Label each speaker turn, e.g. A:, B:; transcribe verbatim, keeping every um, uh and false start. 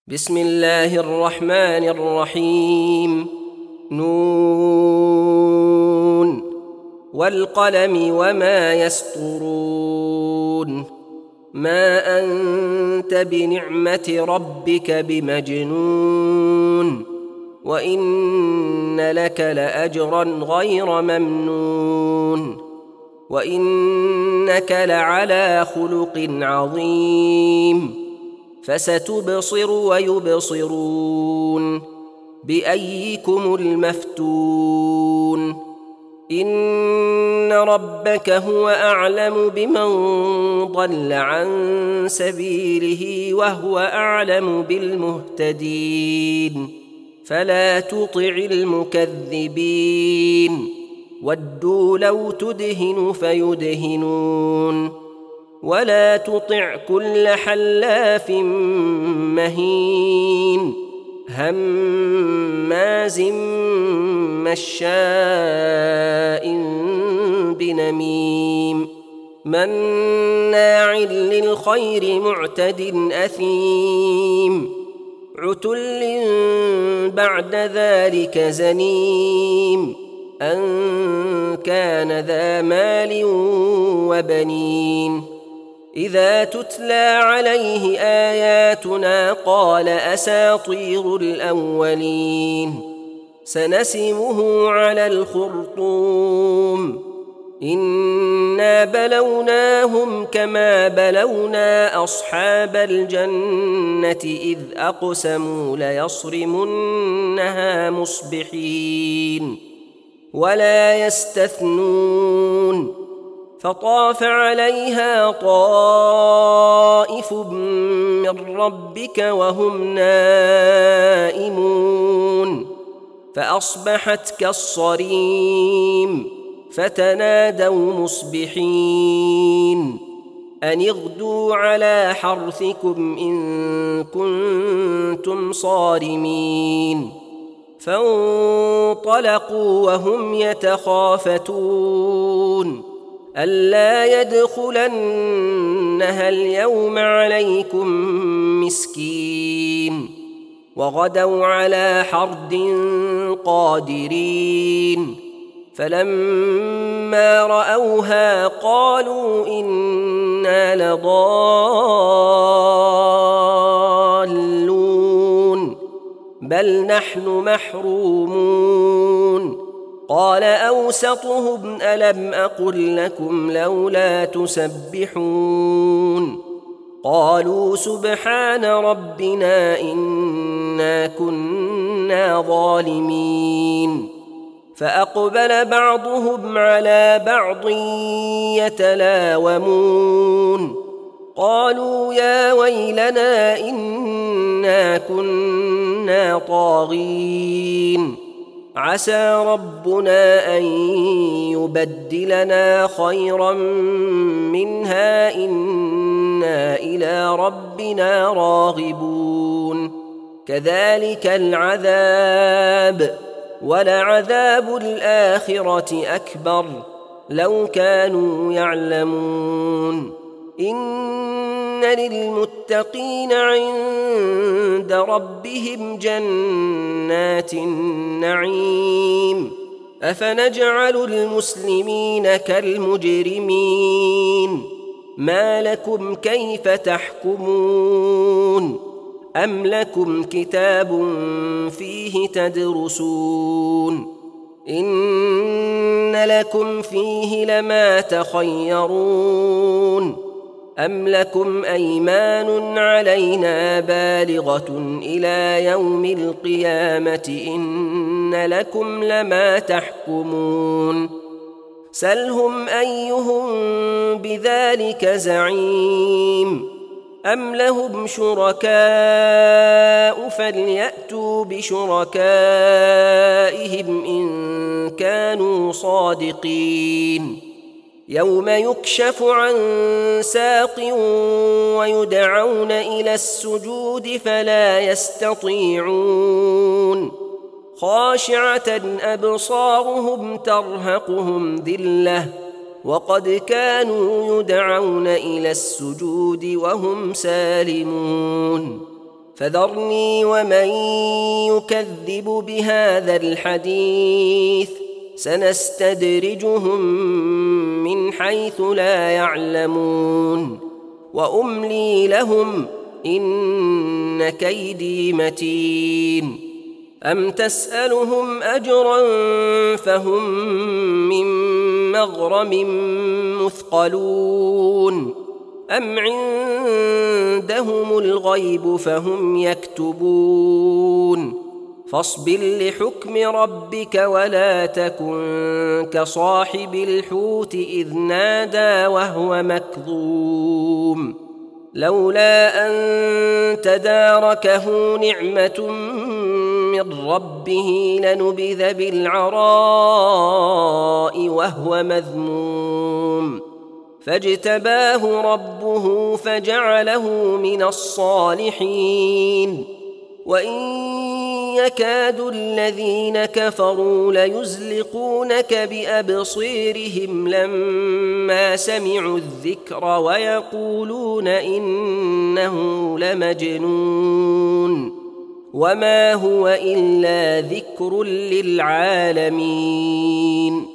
A: بسم الله الرحمن الرحيم. نون والقلم وما يسطرون. ما أنت بنعمة ربك بمجنون، وإن لك لأجرا غير ممنون، وإنك لعلى خلق عظيم. فستبصر ويبصرون بأيكم المفتون. إن ربك هو أعلم بمن ضل عن سبيله وهو أعلم بالمهتدين. فلا تطع المكذبين، ودوا لو تدهن فيدهنون. ولا تطع كل حلاف مهين، هماز مشاء بنميم، مناع للخير معتد أثيم، عتل بعد ذلك زنيم، أن كان ذا مال وبنين. إذا تتلى عليه آياتنا قال أساطير الأولين. سنسمه على الخرطوم. إنا بلوناهم كما بلونا أصحاب الجنة إذ أقسموا ليصرمنها مصبحين ولا يستثنون. فطاف عليها طائف من ربك وهم نائمون، فأصبحت كالصريم. فتنادوا مصبحين أن اغدوا على حرثكم إن كنتم صارمين. فانطلقوا وهم يتخافتون ألا يدخلنها اليوم عليكم مسكين. وغدوا على حرد قادرين. فلما رأوها قالوا إنا لضالون بل نحن محرومون. قال أوسطهم ألم أقل لكم لولا تسبحون. قالوا سبحان ربنا إنا كنا ظالمين. فأقبل بعضهم على بعض يتلاومون. قالوا يا ويلنا إنا كنا طاغين. عسى ربنا أن يبدلنا خيرا منها إنا إلى ربنا راغبون. كذلك العذاب، ولعذاب الآخرة أكبر لو كانوا يعلمون. إن للمتقين عند ربهم جنات النعيم. أفنجعل المسلمين كالمجرمين؟ ما لكم كيف تحكمون؟ أم لكم كتاب فيه تدرسون؟ إن لكم فيه لما تخيرون. أم لكم أيمان علينا بالغة إلى يوم القيامة إن لكم لما تحكمون. سلهم أيهم بذلك زعيم. أم لهم شركاء فليأتوا بشركائهم إن كانوا صادقين. يوم يكشف عن ساق ويدعون إلى السجود فلا يستطيعون. خاشعة أبصارهم ترهقهم ذلة وقد كانوا يدعون إلى السجود وهم سالمون. فذرني ومن يكذب بهذا الحديث سنستدرجهم من حيث لا يعلمون وأملي لهم إن كيدي متين أم تسألهم أجرا فهم من مغرم مثقلون أم عندهم الغيب فهم يكتبون فاصبر لحكم ربك ولا تكن كصاحب الحوت إذ نادى وهو مكظوم لولا أن تداركه نعمة من ربه لنبذ بالعراء وهو مذموم فاجتباه ربه فجعله من الصالحين وإن يكاد الذين كفروا ليزلقونك بأبصيرهم لما سمعوا الذكر ويقولون إنه لمجنون وما هو إلا ذكر للعالمين